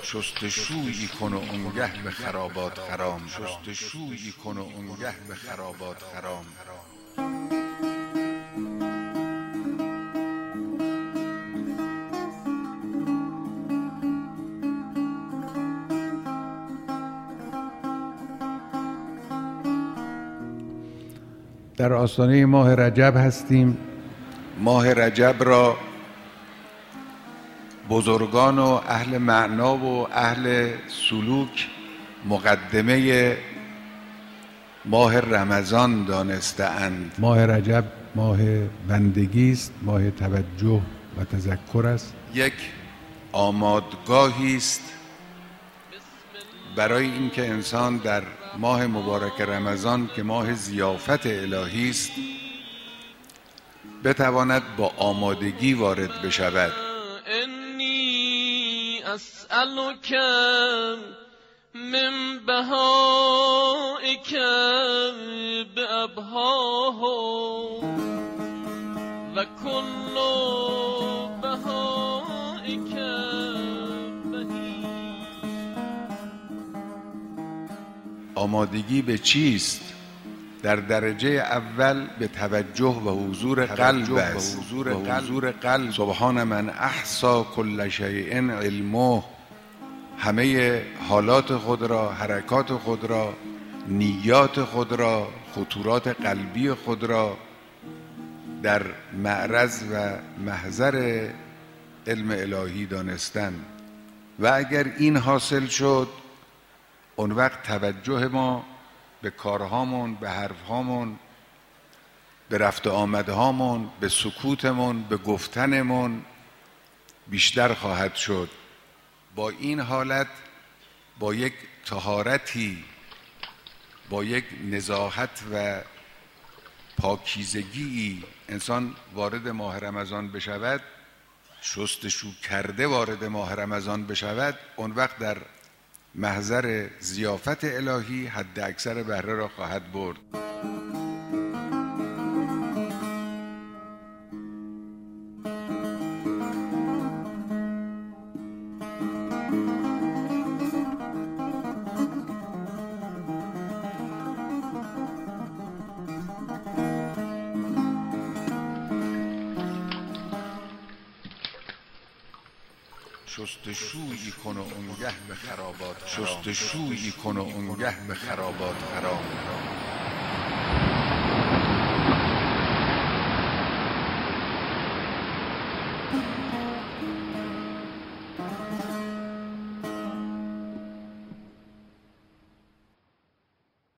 شستشویی کن و اونگه به خرابات خرام، شستشویی کن و اونگه به خرابات خرام. در آستانه ماه رجب هستیم. ماه رجب را بزرگان و اهل معنا و اهل سلوک مقدمه ماه رمضان دانسته‌اند. ماه رجب ماه بندگی است، ماه توجه و تذکر است. یک آمادگاهی است برای اینکه انسان در ماه مبارک رمضان که ماه ضیافت الهی است بتواند با آمادگی وارد بشود. انی اسألک من بهائک بأبهاه و کل بهائک بهی. آمادگی به چیست؟ در درجه اول به توجه و حضور قلب است. حضور قلب. سبحان من احصا کل شیء علمه. همه حالات خود را، حرکات خود را، نیات خود را، خطورات قلبی خود را در معرض و محضر علم الهی دانستن. و اگر این حاصل شد اون وقت توجه ما به کارهامون، به حرفهامون، به رفت آمدهامون، به سکوتمون، به گفتنمون بیشتر خواهد شد. با این حالت، با یک طهارتی، با یک نزاهت و پاکیزگی انسان وارد ماه رمضان بشود، شستشو کرده وارد ماه رمضان بشود، اون وقت در محضر ضیافت الهی حد اکثر بهره را خواهد برد. شستشویی کن و اونگه به خرابات خرام، شستشویی کن و اونگه به خرابات خرام.